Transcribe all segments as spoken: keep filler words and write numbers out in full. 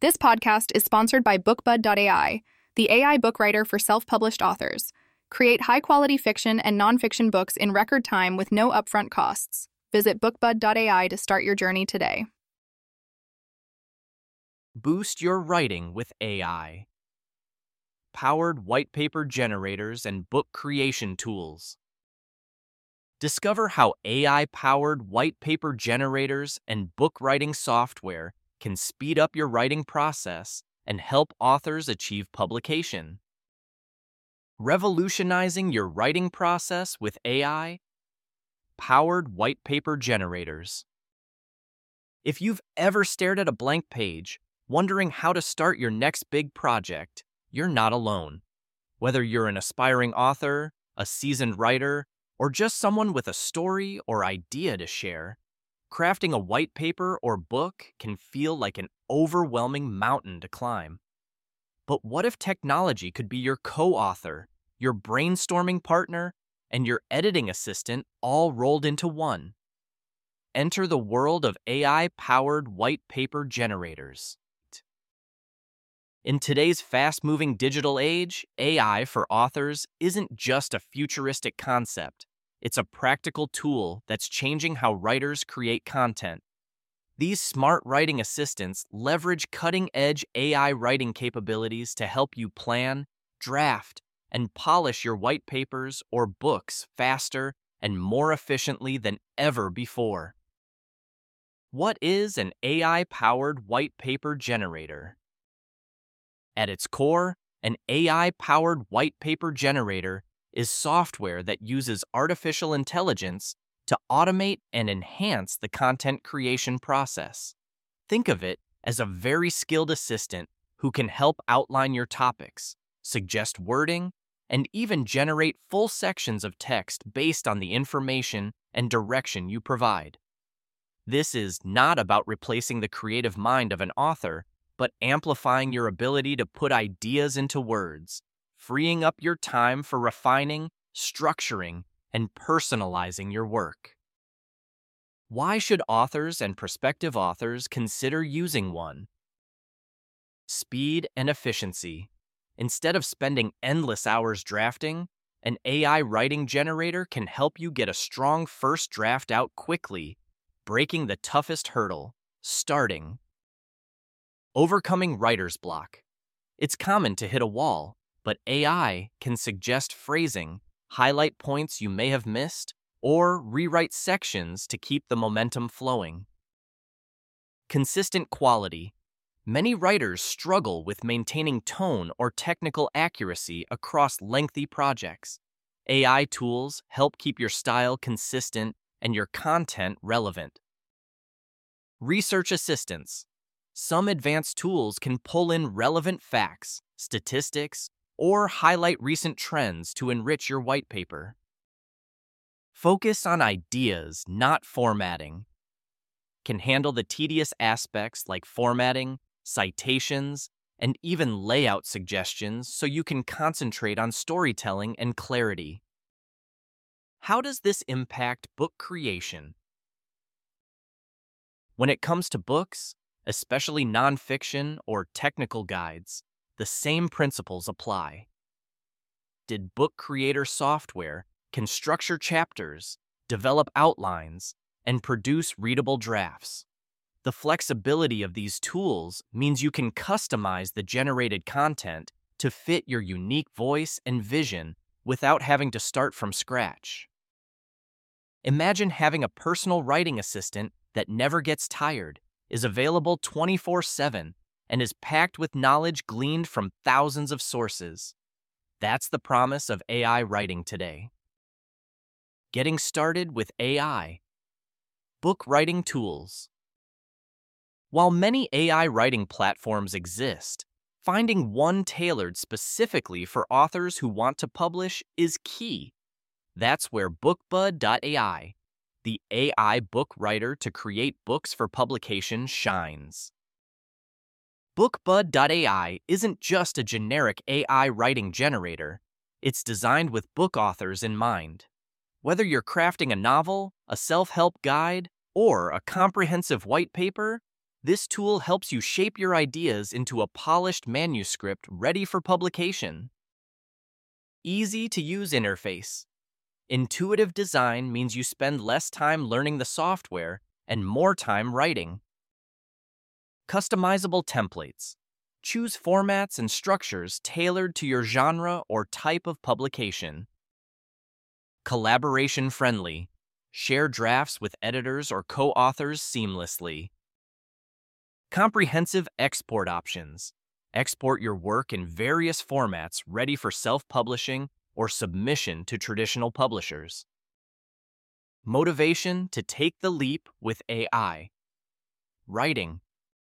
This podcast is sponsored by BookBud dot A I, the A I book writer for self-published authors. Create high-quality fiction and nonfiction books in record time with no upfront costs. Visit BookBud dot A I to start your journey today. Boost your writing with A I. Powered white paper generators and book creation tools. Discover how A I-powered white paper generators and book writing software can speed up your writing process and help authors achieve publication. Revolutionizing your writing process with A I, powered white paper generators. If you've ever stared at a blank page, wondering how to start your next big project, you're not alone. Whether you're an aspiring author, a seasoned writer, or just someone with a story or idea to share, crafting a white paper or book can feel like an overwhelming mountain to climb. But what if technology could be your co-author, your brainstorming partner, and your editing assistant all rolled into one? Enter the world of A I-powered white paper generators. In today's fast-moving digital age, A I for authors isn't just a futuristic concept. It's a practical tool that's changing how writers create content. These smart writing assistants leverage cutting-edge A I writing capabilities to help you plan, draft, and polish your white papers or books faster and more efficiently than ever before. What is an A I-powered white paper generator? At its core, an A I-powered white paper generator is software that uses artificial intelligence to automate and enhance the content creation process. Think of it as a very skilled assistant who can help outline your topics, suggest wording, and even generate full sections of text based on the information and direction you provide. This is not about replacing the creative mind of an author, but amplifying your ability to put ideas into words, freeing up your time for refining, structuring, and personalizing your work. Why should authors and prospective authors consider using one? Speed and efficiency. Instead of spending endless hours drafting, an A I writing generator can help you get a strong first draft out quickly, breaking the toughest hurdle, starting. Overcoming writer's block. It's common to hit a wall, but A I can suggest phrasing, highlight points you may have missed, or rewrite sections to keep the momentum flowing. Consistent quality. Many writers struggle with maintaining tone or technical accuracy across lengthy projects. A I tools help keep your style consistent and your content relevant. Research assistance. Some advanced tools can pull in relevant facts, statistics, or highlight recent trends to enrich your white paper. Focus on ideas, not formatting. Can handle the tedious aspects like formatting, citations, and even layout suggestions so you can concentrate on storytelling and clarity. How does this impact book creation? When it comes to books, especially nonfiction or technical guides, the same principles apply. Did book creator software can structure chapters, develop outlines, and produce readable drafts. The flexibility of these tools means you can customize the generated content to fit your unique voice and vision without having to start from scratch. Imagine having a personal writing assistant that never gets tired, is available twenty-four seven, and is packed with knowledge gleaned from thousands of sources. That's the promise of A I writing today. Getting started with A I. Book writing tools. While many A I writing platforms exist, finding one tailored specifically for authors who want to publish is key. That's where BookBud dot A I, the A I book writer to create books for publication, shines. BookBud dot A I isn't just a generic A I writing generator, it's designed with book authors in mind. Whether you're crafting a novel, a self-help guide, or a comprehensive white paper, This tool helps you shape your ideas into a polished manuscript ready for publication. Easy-to-use interface. Intuitive design means you spend less time learning the software and more time writing. Customizable templates. Choose formats and structures tailored to your genre or type of publication. Collaboration-friendly. Share drafts with editors or co-authors seamlessly. Comprehensive export options. Export your work in various formats ready for self-publishing or submission to traditional publishers. Motivation to take the leap with A I. Writing.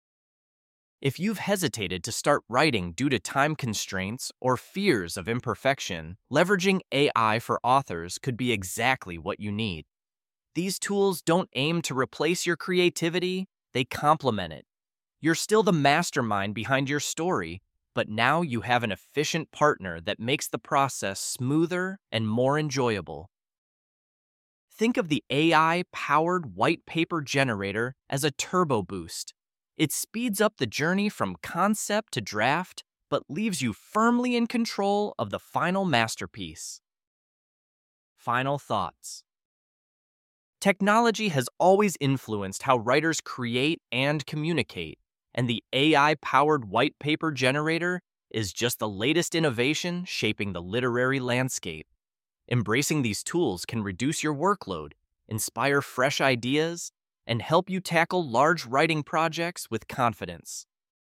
If you've hesitated to start writing due to time constraints or fears of imperfection, leveraging A I for authors could be exactly what you need. These tools don't aim to replace your creativity, they complement it. You're still the mastermind behind your story, but now you have an efficient partner that makes the process smoother and more enjoyable. Think of the A I-powered white paper generator as a turbo boost. It speeds up the journey from concept to draft, but leaves you firmly in control of the final masterpiece. Final thoughts. Technology has always influenced how writers create and communicate, and the A I-powered white paper generator is just the latest innovation shaping the literary landscape. Embracing these tools can reduce your workload, inspire fresh ideas, and help you tackle large writing projects with confidence.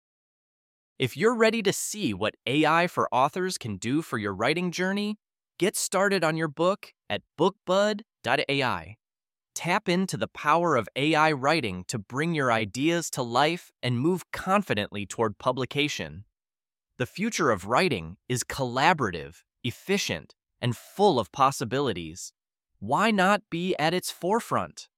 If you're ready to see what A I for authors can do for your writing journey, get started on your book at bookbud dot A I. Tap into the power of A I writing to bring your ideas to life and move confidently toward publication. The future of writing is collaborative, efficient, and full of possibilities. Why not be at its forefront?